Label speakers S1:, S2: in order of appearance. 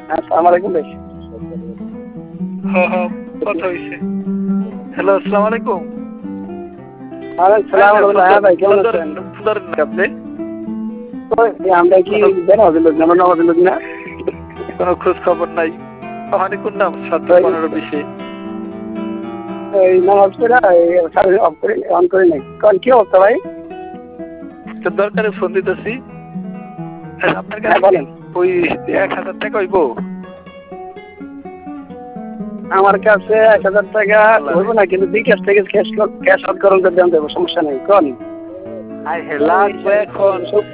S1: আসসালামু আলাইকুম ভাই।
S2: হ্যাঁ হ্যাঁ, কথা হয়েছে। হ্যালো, আসসালামু আলাইকুম।
S1: ওয়ালাইকুম সালাম রাহমাতুল্লাহ। হ্যাঁ ভাই, কেমন আছেন?
S2: আপনি
S1: আমরা কি বেনামাজি লোক না? আমরা নামাজি লোক না?
S2: কোনো খোঁজ খবর নাই। ওখানে কোন নাম 7-15-20
S1: এই নামাজ পড়া সার্ভিস অফ করে অন করে নাই। কারণ কি অবস্থা ভাই?
S2: তো দরকারে ফোন দিতেছি। আপনার
S1: হ্যাঁ
S2: কাছে
S1: বলেন।
S2: ওই 1000 টাকা হইব?
S1: আমার কাছে 1000 টাকা হইব না, কিন্তু বিকাশ থেকে ক্যাশ আউট করুন, দেন দেবো, সমস্যা নেই। কোন
S2: লাগবে এখন।